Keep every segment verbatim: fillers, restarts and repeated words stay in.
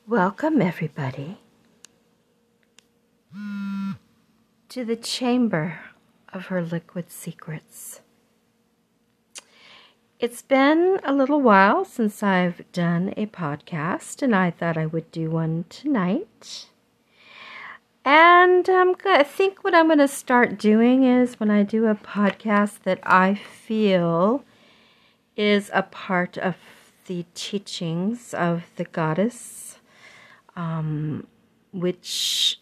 Welcome, everybody, to the chamber of her liquid secrets. It's been a little while since I've done a podcast, and I thought I would do one tonight. And um, I think what I'm going to start doing is when I do a podcast that I feel is a part of the teachings of the goddess, um, which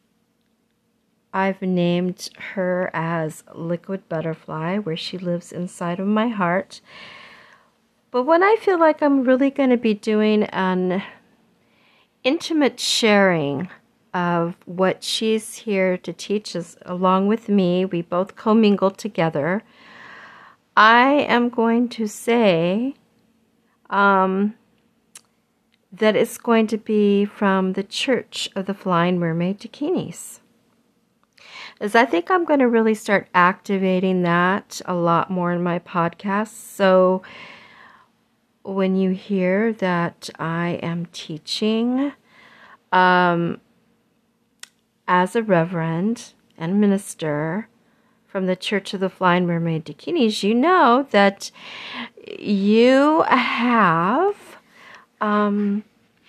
I've named her as Liquid Butterfly, where she lives inside of my heart. But when I feel like I'm really going to be doing an intimate sharing of what she's here to teach us along with me, we both commingle together, I am going to say um, that it's going to be from the Church of the Flying Mermaid Dakinis. As I think I'm going to really start activating that a lot more in my podcast. So when you hear that I am teaching um, as a reverend and minister from the Church of the Flying Mermaid Dakinis, you know that you have um,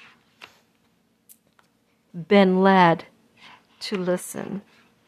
been led to listen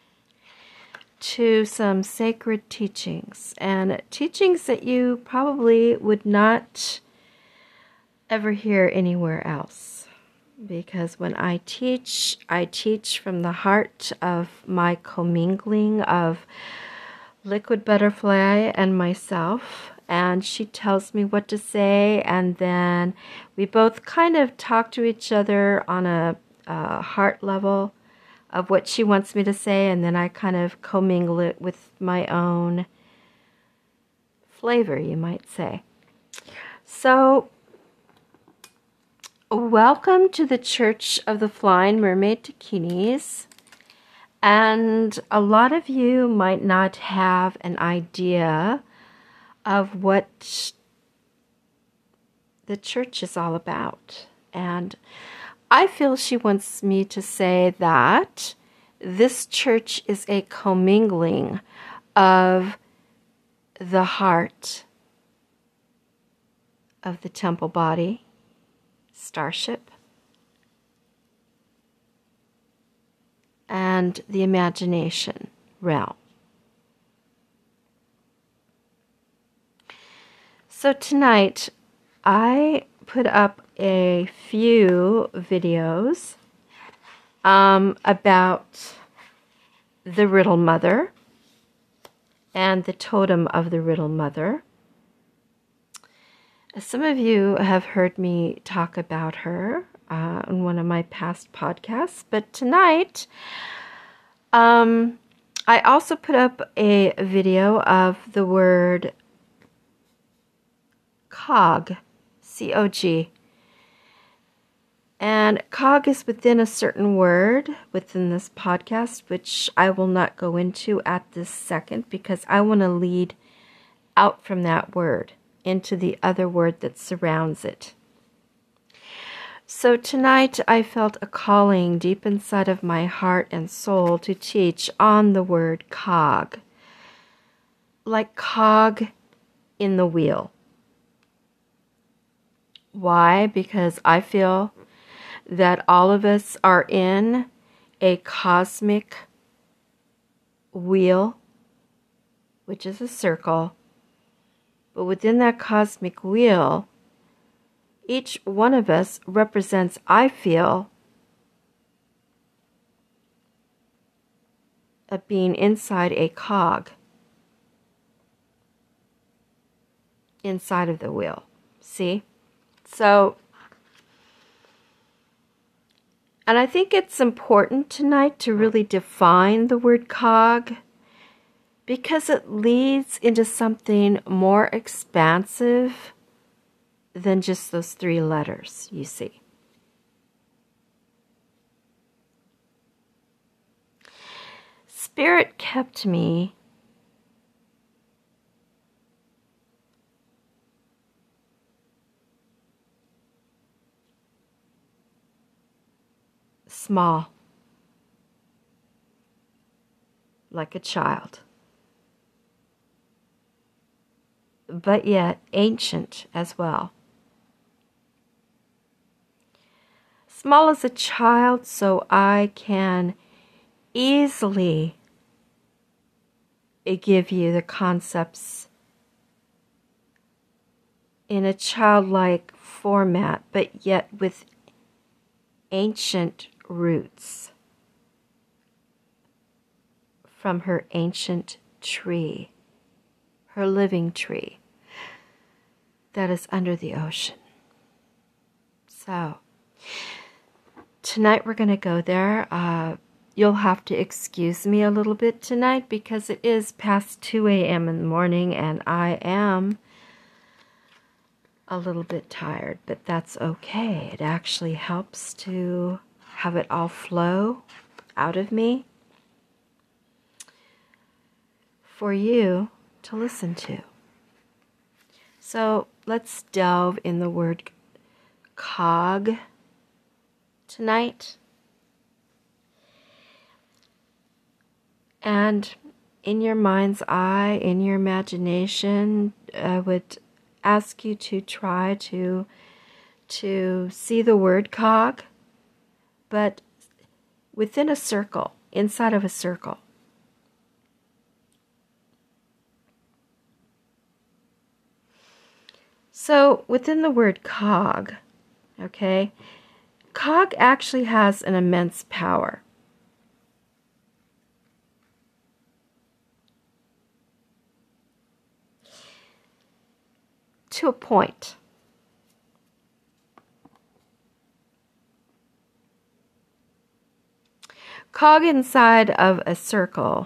to some sacred teachings, and teachings that you probably would not ever hear anywhere else. Because when I teach, I teach from the heart of my commingling of Liquid Butterfly and myself, and she tells me what to say, and then we both kind of talk to each other on a, a heart level of what she wants me to say, and then I kind of commingle it with my own flavor, you might say. So, welcome to the Church of the Flying Mermaid Dakinis. And a lot of you might not have an idea of what the church is all about. And I feel she wants me to say that this church is a commingling of the heart of the temple body, starship, and the imagination realm. So tonight, I put up a few videos um, about the Riddle Mother and the totem of the Riddle Mother. Some of you have heard me talk about her uh, in one of my past podcasts, but tonight um, I also put up a video of the word cog, C O G. And cog is within a certain word within this podcast, which I will not go into at this second because I want to lead out from that word into the other word that surrounds it. So tonight I felt a calling deep inside of my heart and soul to teach on the word cog, like cog in the wheel. Why? Because I feel that all of us are in a cosmic wheel, which is a circle. But within that cosmic wheel, each one of us represents, I feel, a being inside a cog, inside of the wheel. See? So, and I think it's important tonight to really define the word cog, because it leads into something more expansive than just those three letters, you see. Spirit kept me small, like a child, but yet ancient as well. Small as a child, so I can easily give you the concepts in a childlike format, but yet with ancient roots from her ancient tree, her living tree that is under the ocean. So, tonight we're going to go there. Uh, you'll have to excuse me a little bit tonight because it is past two a m in the morning and I am a little bit tired, but that's okay. It actually helps to have it all flow out of me for you to listen to. So let's delve in the word cog tonight. And in your mind's eye, in your imagination, I would ask you to try to to see the word cog, but within a circle, inside of a circle. So within the word cog, okay, cog actually has an immense power. To a point. Cog inside of a circle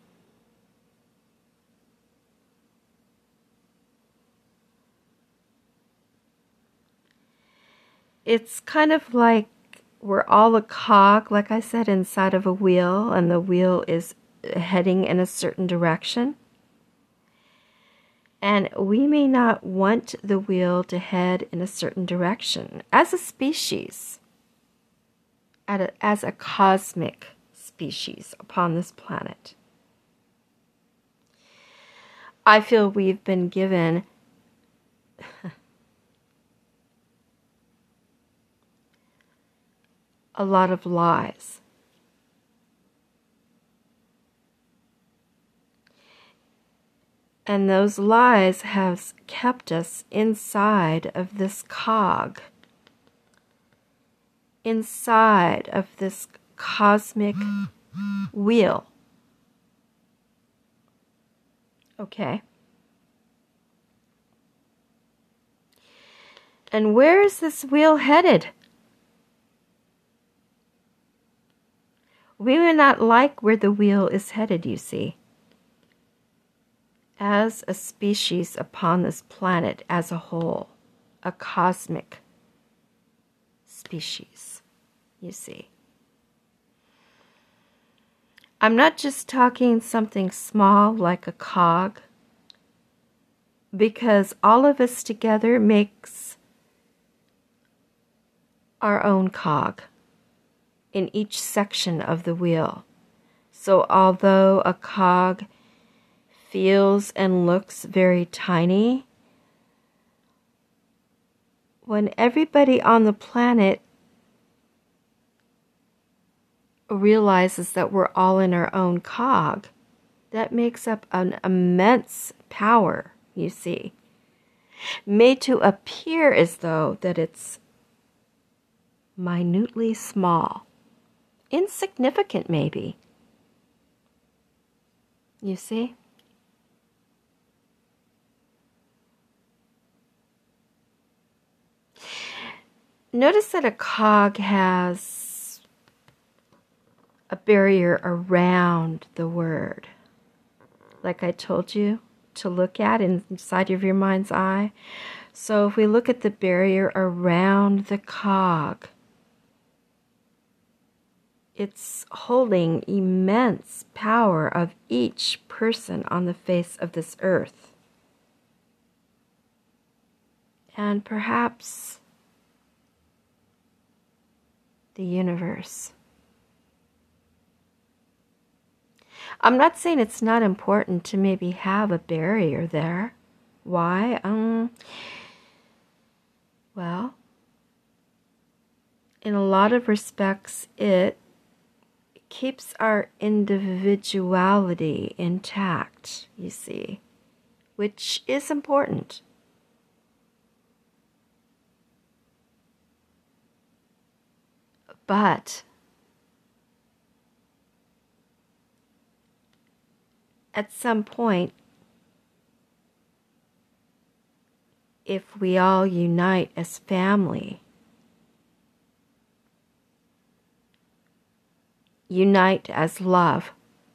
it's kind of like we're all a cog, like I said, inside of a wheel, and the wheel is heading in a certain direction. And we may not want the wheel to head in a certain direction as a species, as a cosmic species upon this planet. I feel we've been given a lot of lies. And those lies have kept us inside of this cog, inside of this cosmic wheel. Okay. And where is this wheel headed? We may not like where the wheel is headed, you see. As a species upon this planet as a whole, a cosmic species, you see. I'm not just talking something small like a cog, because all of us together makes our own cog in each section of the wheel. So although a cog feels and looks very tiny, when everybody on the planet realizes that we're all in our own cog, that makes up an immense power, you see, made to appear as though that it's minutely small, insignificant maybe, you see. Notice that a cog has a barrier around the word, like I told you to look at inside of your mind's eye. So if we look at the barrier around the cog, it's holding immense power of each person on the face of this earth. And perhaps the universe. I'm not saying it's not important to maybe have a barrier there. Why? Um, well, in a lot of respects, it keeps our individuality intact, you see, which is important. But at some point, if we all unite as family, unite as love,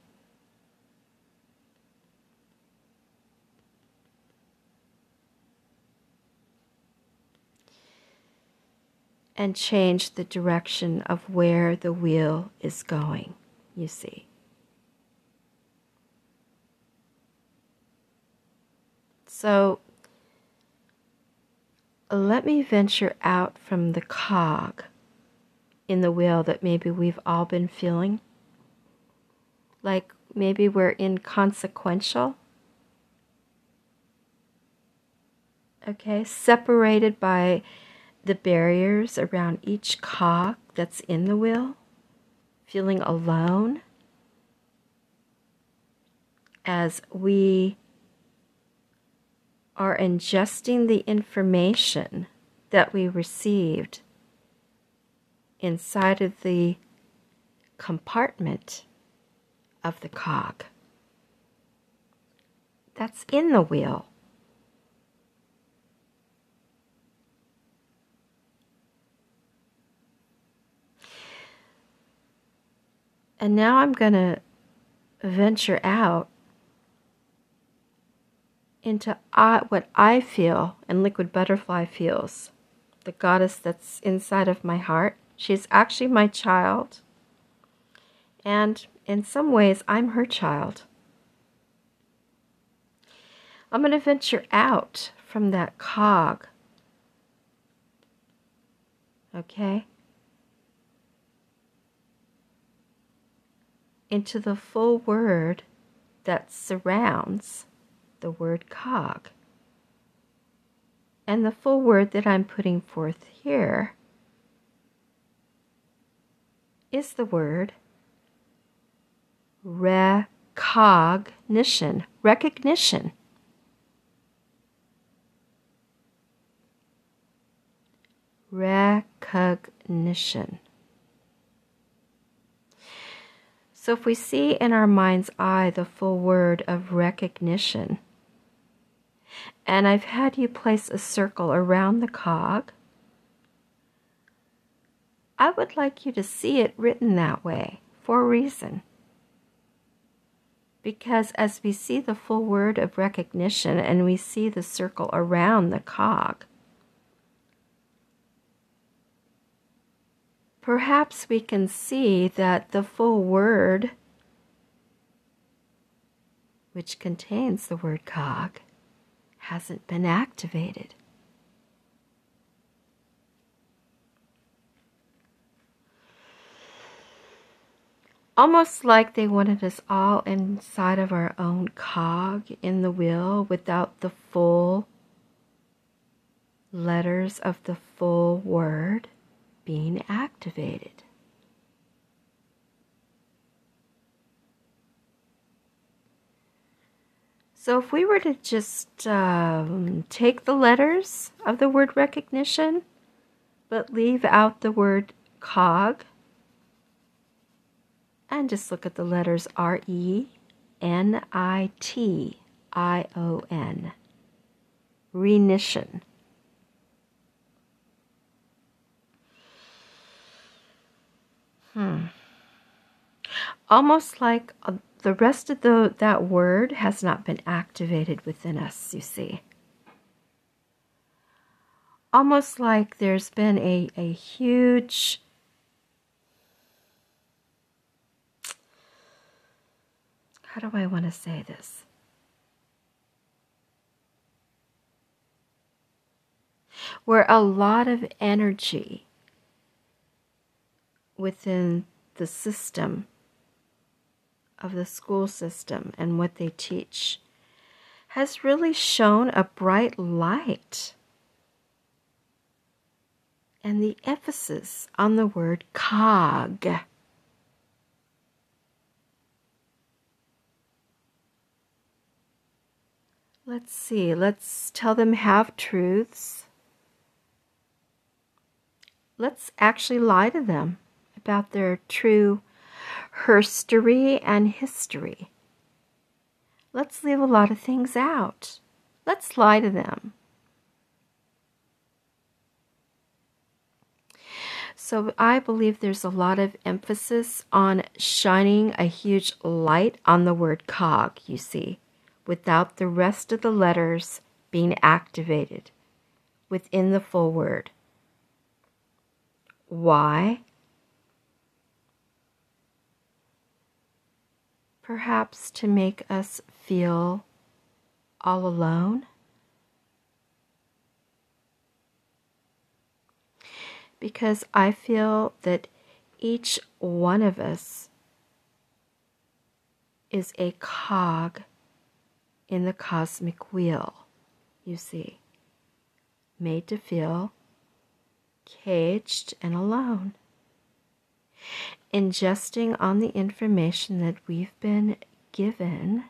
and change the direction of where the wheel is going, you see. So let me venture out from the cog in the wheel that maybe we've all been feeling. Like maybe we're inconsequential. Okay, separated by the barriers around each cog that's in the wheel, feeling alone as we are ingesting the information that we received inside of the compartment of the cog that's in the wheel. And now I'm going to venture out into I, what I feel and Liquid Butterfly feels. The goddess that's inside of my heart. She's actually my child. And in some ways, I'm her child. I'm going to venture out from that cog. Okay? Into the full word that surrounds the word cog. And the full word that I'm putting forth here is the word recognition. Recognition. Recognition. So if we see in our mind's eye the full word of recognition, and I've had you place a circle around the cog, I would like you to see it written that way for a reason. Because as we see the full word of recognition and we see the circle around the cog, perhaps we can see that the full word, which contains the word cog, hasn't been activated. Almost like they wanted us all inside of our own cog in the wheel without the full letters of the full word being activated. So if we were to just um, take the letters of the word recognition, but leave out the word cog, and just look at the letters R E N I T I O N. Renition. Hmm. Almost like uh, the rest of the, that word has not been activated within us, you see. Almost like there's been a, a huge how do I want to say this? Where a lot of energy within the system of the school system and what they teach has really shone a bright light. And the emphasis on the word cog. Let's see, let's tell them half-truths. Let's actually lie to them about their true herstory and history. Let's leave a lot of things out. Let's lie to them. So I believe there's a lot of emphasis on shining a huge light on the word cog, you see, without the rest of the letters being activated within the full word. Why? Perhaps to make us feel all alone. Because I feel that each one of us is a cog in the cosmic wheel, you see, made to feel caged and alone, ingesting on the information that we've been given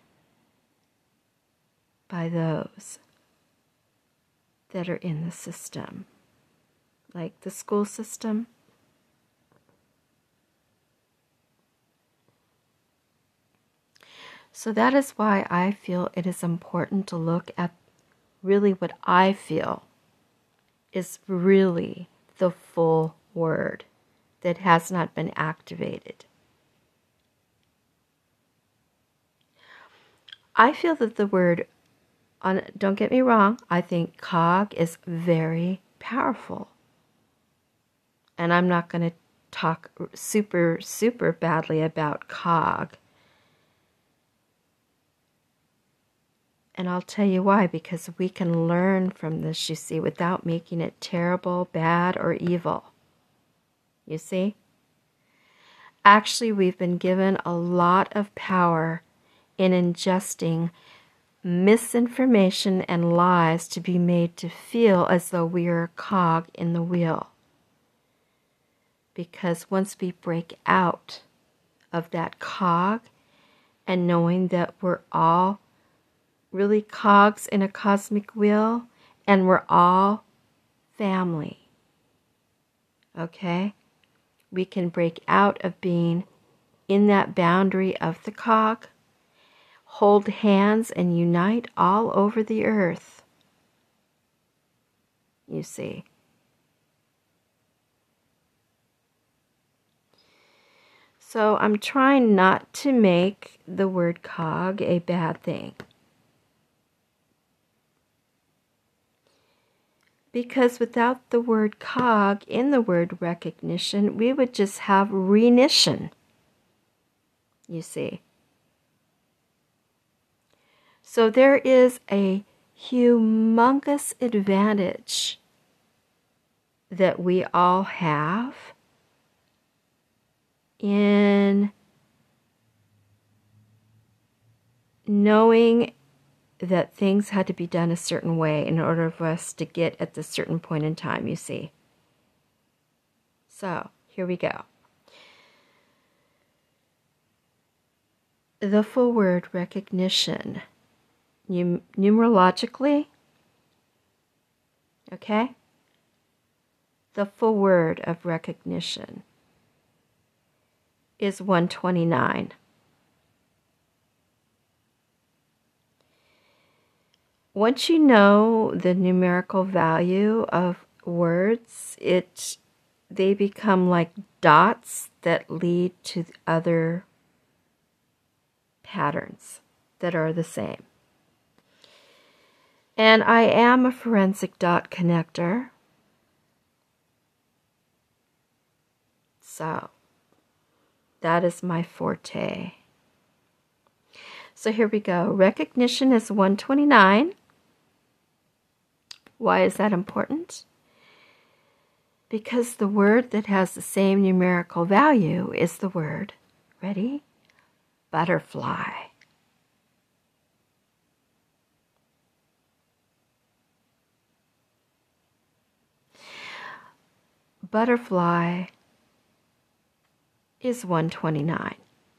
by those that are in the system, like the school system. So that is why I feel it is important to look at really what I feel is really the full word that has not been activated. I feel that the word, on, don't get me wrong, I think cog is very powerful. And I'm not going to talk super, super badly about cog. And I'll tell you why, because we can learn from this, you see, without making it terrible, bad, or evil. You see? Actually, we've been given a lot of power in ingesting misinformation and lies to be made to feel as though we are a cog in the wheel. Because once we break out of that cog and knowing that we're all really cogs in a cosmic wheel and we're all family, okay? We can break out of being in that boundary of the cog, hold hands and unite all over the earth, you see. So I'm trying not to make the word cog a bad thing. Because without the word cog in the word recognition, we would just have renition, you see. So there is a humongous advantage that we all have in knowing that things had to be done a certain way in order for us to get at this certain point in time, you see. So, here we go. The full word recognition, num numerologically, okay? The full word of recognition is one twenty-nine. Once you know the numerical value of words, it they become like dots that lead to other patterns that are the same. And I am a forensic dot connector. So that is my forte. So here we go. Recognition is one twenty-nine. Why is that important? Because the word that has the same numerical value is the word, ready? butterfly. Butterfly is one twenty-nine.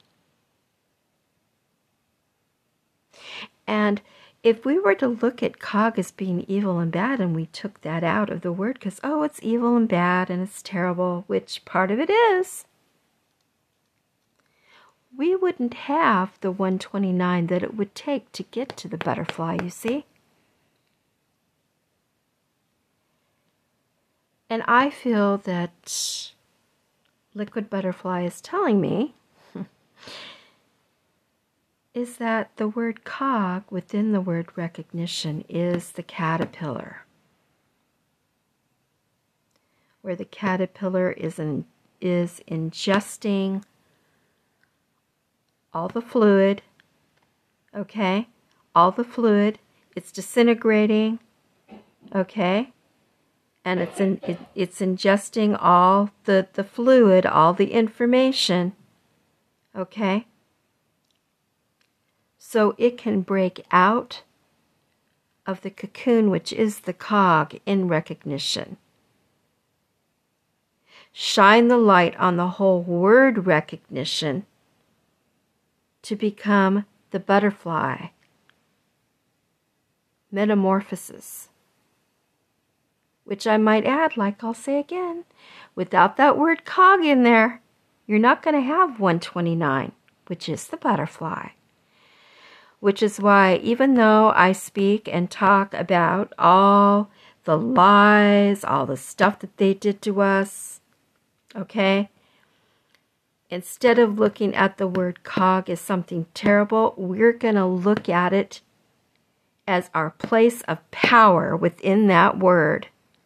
And if we were to look at cog as being evil and bad, and we took that out of the word because, oh, it's evil and bad and it's terrible, which part of it is, we wouldn't have the one twenty-nine that it would take to get to the butterfly, you see? And I feel that Liquid Butterfly is telling me is that the word cog within the word recognition is the caterpillar, where the caterpillar is, in, is ingesting all the fluid, okay? All the fluid, it's disintegrating, okay? And it's in, it, it's ingesting all the, the fluid, all the information, okay? So it can break out of the cocoon, which is the cog in recognition. Shine the light on the whole word recognition to become the butterfly. Metamorphosis. Which I might add, like I'll say again, without that word cog in there, you're not going to have one twenty-nine, which is the butterfly. Which is why, even though I speak and talk about all the lies, all the stuff that they did to us, okay, instead of looking at the word cog as something terrible, we're going to look at it as our place of power within that word.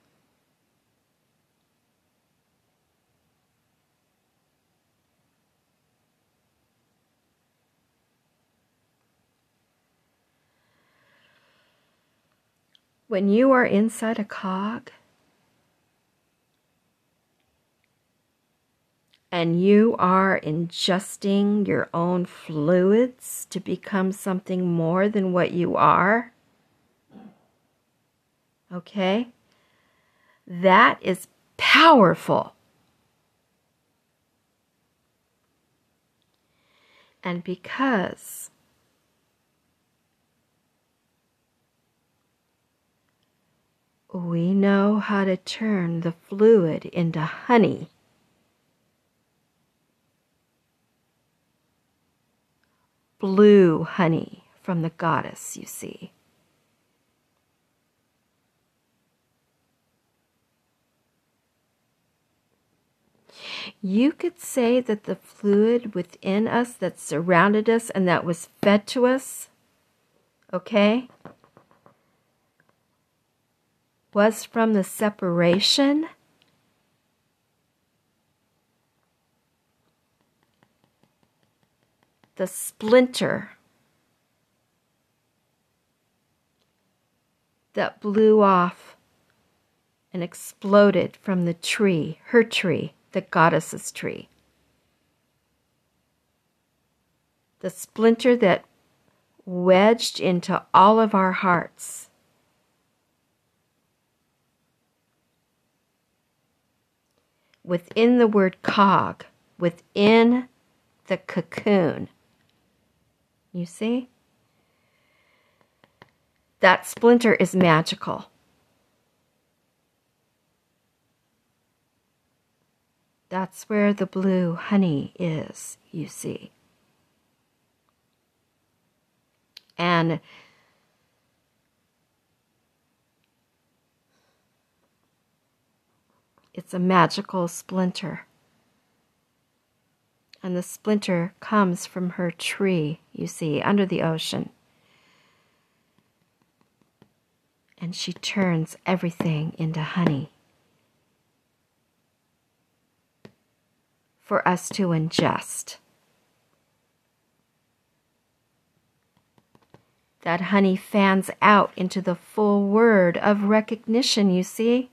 When you are inside a cog and you are ingesting your own fluids to become something more than what you are, okay, that is powerful. And because we know how to turn the fluid into honey, blue honey from the goddess, you see. You could say that the fluid within us that surrounded us and that was fed to us, okay, was from the separation the splinter that blew off and exploded from the tree, her tree, the goddess's tree. The splinter that wedged into all of our hearts. Within the word cog, within the cocoon. You see? That splinter is magical. That's where the blue honey is, you see. And it's a magical splinter. And the splinter comes from her tree, you see, under the ocean. And she turns everything into honey for us to ingest. That honey fans out into the full word of recognition, you see?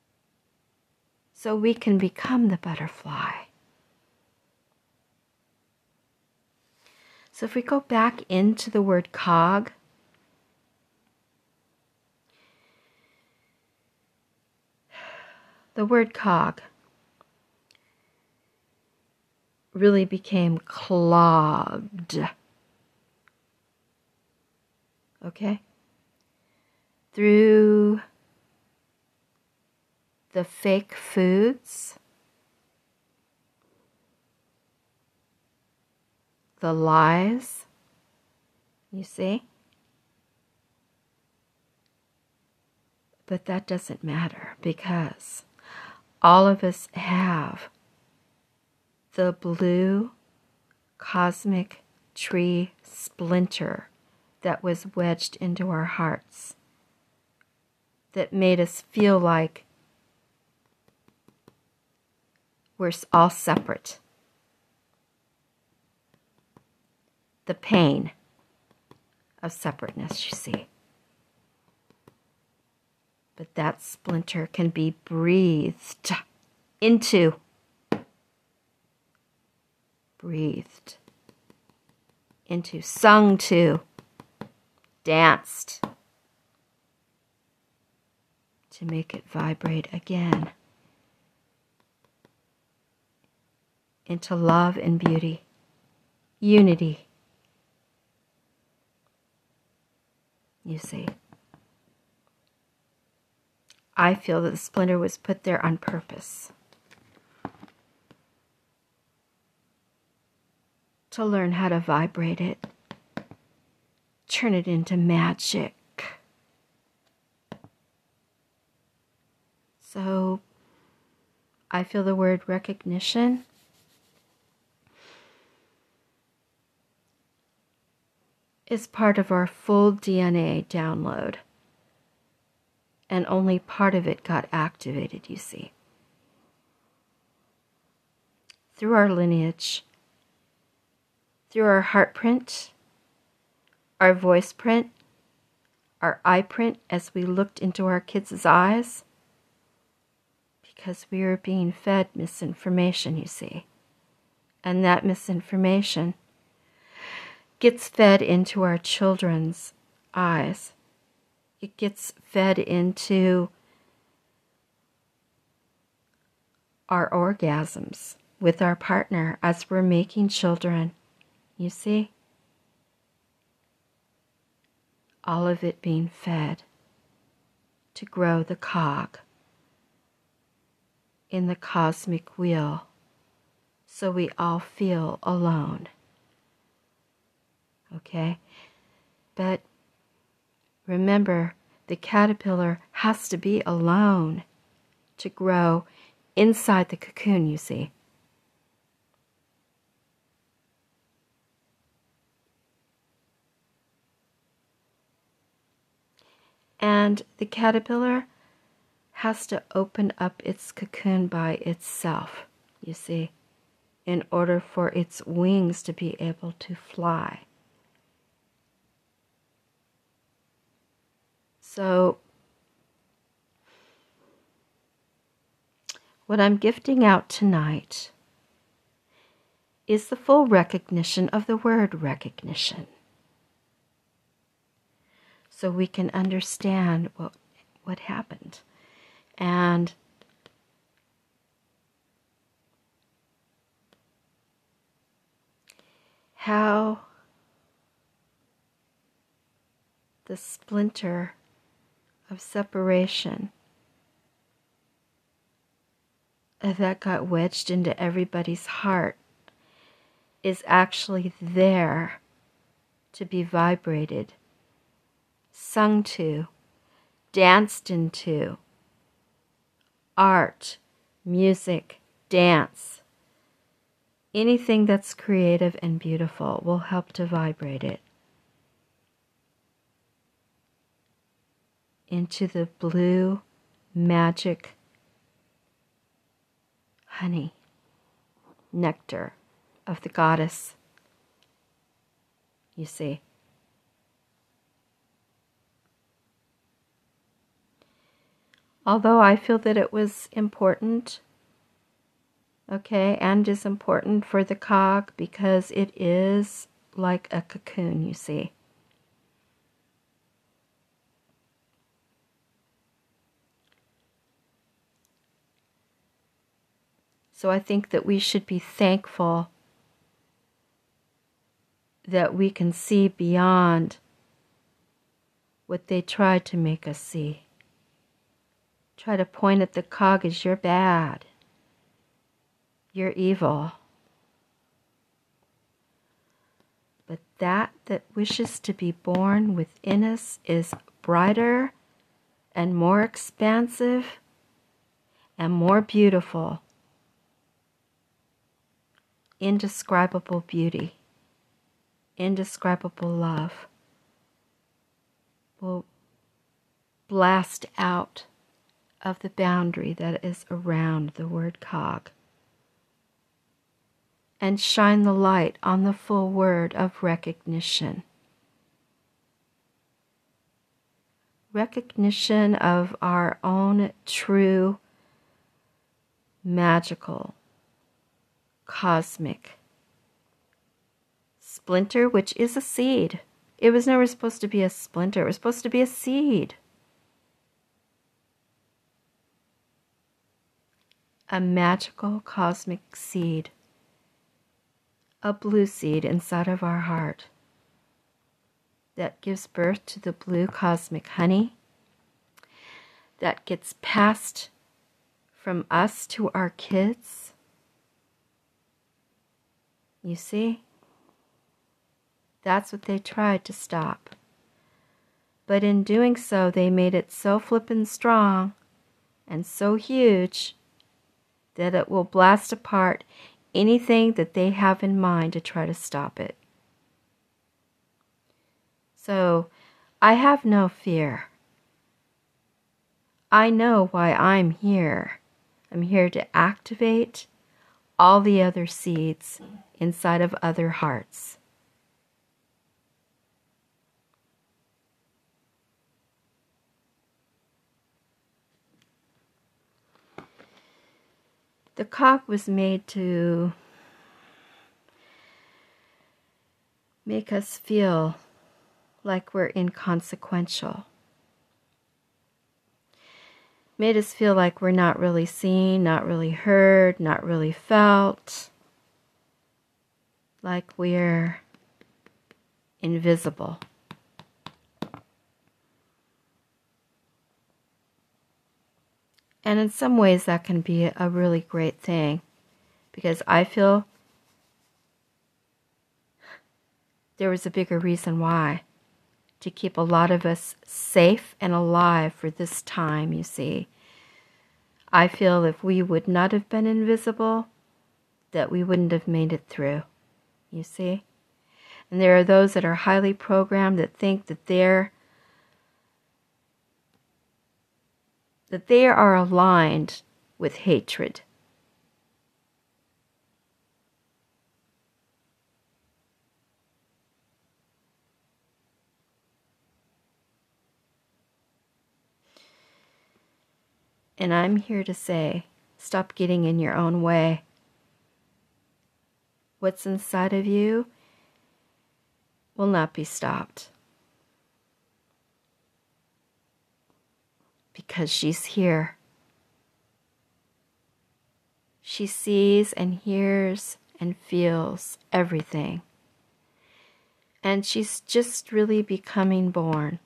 So we can become the butterfly. So if we go back into the word cog, the word cog really became clogged. Okay? Through the fake foods, the lies, you see? But that doesn't matter because all of us have the blue cosmic tree splinter that was wedged into our hearts that made us feel like we're all separate. The pain of separateness, you see. But that splinter can be breathed into. Breathed into, sung to, danced to make it vibrate again into love and beauty, unity. You see, I feel that the splinter was put there on purpose to learn how to vibrate it, turn it into magic. So I feel the word recognition is part of our full D N A download. And only part of it got activated, you see. Through our lineage, through our heart print, our voice print, our eye print as we looked into our kids' eyes, because we were being fed misinformation, you see. And that misinformation gets fed into our children's eyes. It gets fed into our orgasms with our partner as we're making children. You see? All of it being fed to grow the cog in the cosmic wheel so we all feel alone. Okay? But remember, the caterpillar has to be alone to grow inside the cocoon, you see. And the caterpillar has to open up its cocoon by itself, you see, in order for its wings to be able to fly. So, what I'm gifting out tonight is the full recognition of the word recognition. So we can understand what, what happened. And how the splinter of separation that got wedged into everybody's heart is actually there to be vibrated, sung to, danced into. Art, music, dance, anything that's creative and beautiful will help to vibrate it into the blue magic honey, nectar of the goddess, you see. Although I feel that it was important, okay, and is important for the cog because it is like a cocoon, you see. So I think that we should be thankful that we can see beyond what they tried to make us see. Try to point at the cog as you're bad. You're evil. But that that wishes to be born within us is brighter and more expansive and more beautiful. Indescribable beauty, indescribable love will blast out of the boundary that is around the word cog and shine the light on the full word of recognition. Recognition of our own true, magical, cosmic splinter, which is a seed. It was never supposed to be a splinter. It was supposed to be a seed. A magical cosmic seed. A blue seed inside of our heart that gives birth to the blue cosmic honey that gets passed from us to our kids. You see? That's what they tried to stop. But in doing so, they made it so flippin' strong and so huge that it will blast apart anything that they have in mind to try to stop it. So, I have no fear. I know why I'm here. I'm here to activate all the other seeds inside of other hearts. The cog was made to make us feel like we're inconsequential. Made us feel like we're not really seen, not really heard, not really felt. Like we're invisible. And in some ways that can be a really great thing, because I feel there was a bigger reason why. To keep a lot of us safe and alive for this time, you see. I feel if we would not have been invisible, that we wouldn't have made it through, you see. And there are those that are highly programmed that think that they're that they are aligned with hatred. And I'm here to say, stop getting in your own way. What's inside of you will not be stopped. Because she's here. She sees and hears and feels everything. And she's just really becoming born.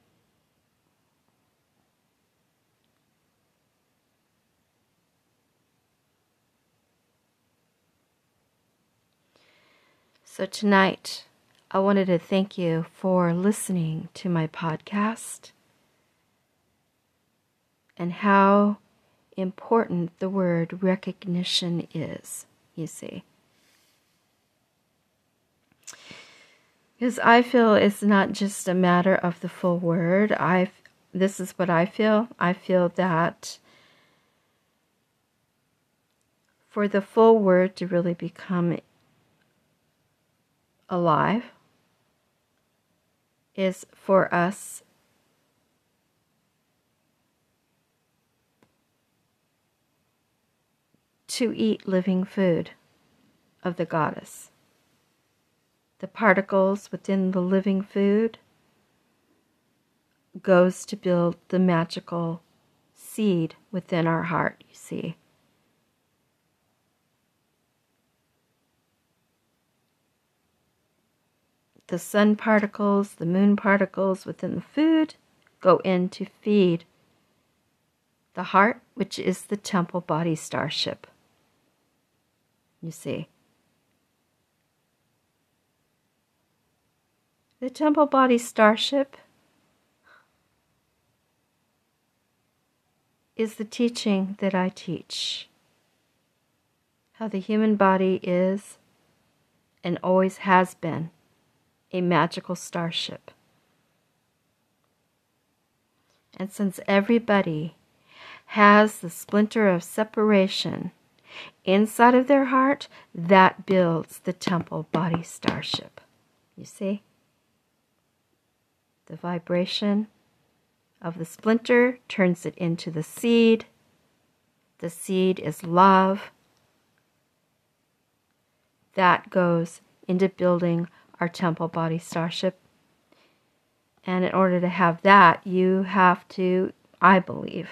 So tonight, I wanted to thank you for listening to my podcast and how important the word recognition is, you see. Because I feel it's not just a matter of the full word. I, this is what I feel. I feel that for the full word to really become alive is for us to eat living food of the goddess, the particles within the living food goes to build the magical seed within our heart, you see. The sun particles, the moon particles within the food go in to feed the heart, which is the temple body starship. You see. The temple body starship is the teaching that I teach. How the human body is and always has been a magical starship. And since everybody has the splinter of separation inside of their heart, that builds the temple body starship. You see? The vibration of the splinter turns it into the seed. The seed is love. That goes into building our temple body starship. And in order to have that, you have to, I believe,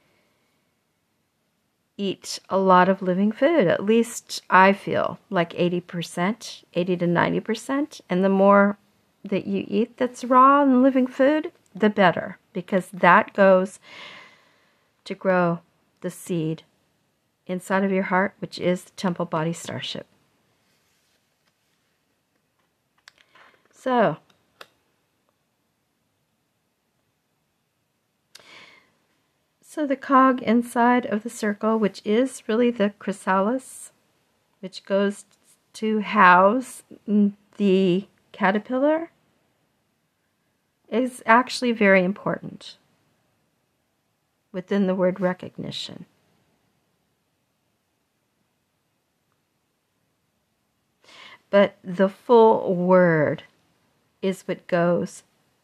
eat a lot of living food. At least I feel like eighty percent, eighty to ninety percent. And the more that you eat that's raw and living food, the better. Because that goes to grow the seed inside of your heart, which is the temple body starship. So, so the cog inside of the circle, which is really the chrysalis, which goes to house the caterpillar, is actually very important within the word recognition. But the full word is what goes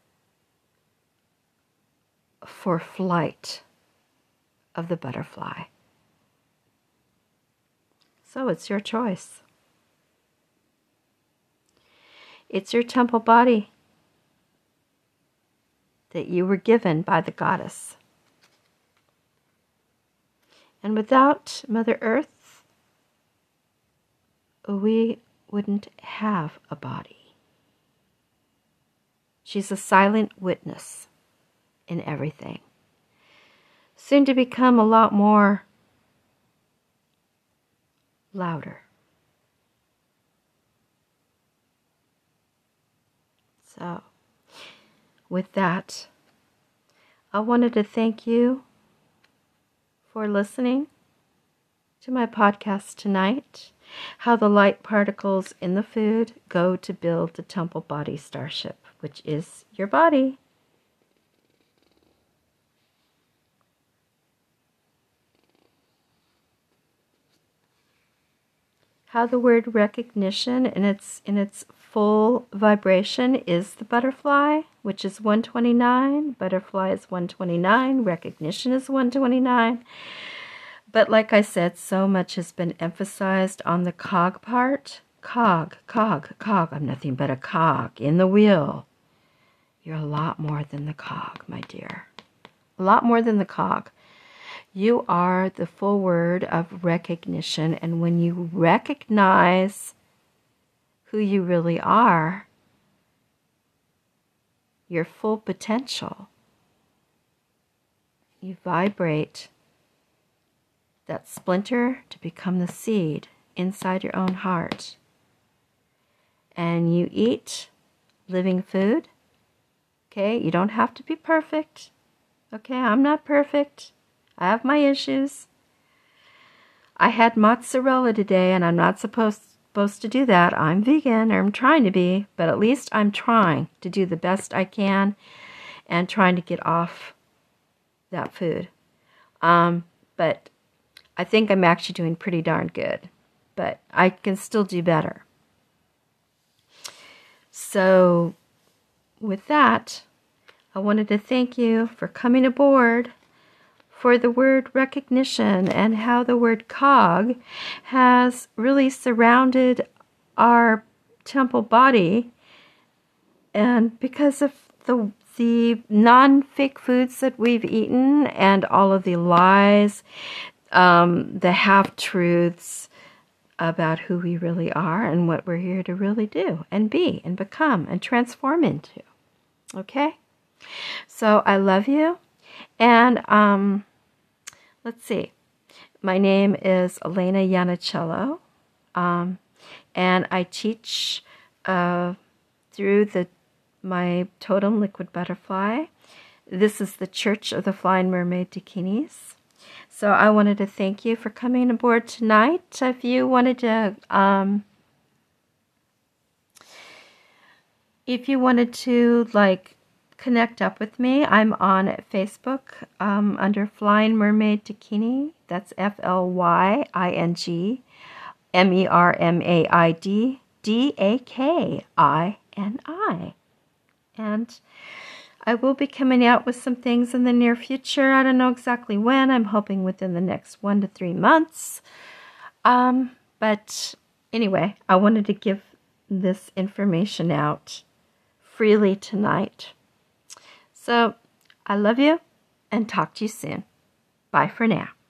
for flight of the butterfly. So it's your choice. It's your temple body that you were given by the goddess. And without Mother Earth, we wouldn't have a body. She's a silent witness in everything. Soon to become a lot more louder. So, with that, I wanted to thank you for listening to my podcast tonight, how the light particles in the food go to build the temple body starship, which is your body. How the word recognition in its in its full vibration is the butterfly, which is one twenty-nine. Butterfly is one twenty-nine. Recognition is one twenty-nine. But like I said, so much has been emphasized on the cog part. Cog, cog, cog. I'm nothing but a cog in the wheel. You're a lot more than the cog, my dear. A lot more than the cog. You are the full word of recognition, and when you recognize who you really are, your full potential, you vibrate that splinter to become the seed inside your own heart. And you eat living food. Okay, you don't have to be perfect. Okay, I'm not perfect. I have my issues. I had mozzarella today, and I'm not supposed supposed to do that. I'm vegan, or I'm trying to be, but at least I'm trying to do the best I can and trying to get off that food. Um, but I think I'm actually doing pretty darn good, but I can still do better. So with that, I wanted to thank you for coming aboard for the word recognition and how the word cog has really surrounded our temple body, and because of the the non-fake foods that we've eaten and all of the lies, um, the half-truths about who we really are and what we're here to really do and be and become and transform into. Okay? So I love you. And um, let's see. My name is Elena Iannicello, um, and I teach uh, through the my totem, Liquid Butterfly. This is the Church of the Flying Mermaid Dakinis. So I wanted to thank you for coming aboard tonight. If you wanted to, um, if you wanted to like connect up with me, I'm on Facebook um, under Flying Mermaid Dakini. That's F L Y I N G M E R M A I D D A K I N I. And I will be coming out with some things in the near future. I don't know exactly when. I'm hoping within the next one to three months. Um, but anyway, I wanted to give this information out freely tonight. So I love you and talk to you soon. Bye for now.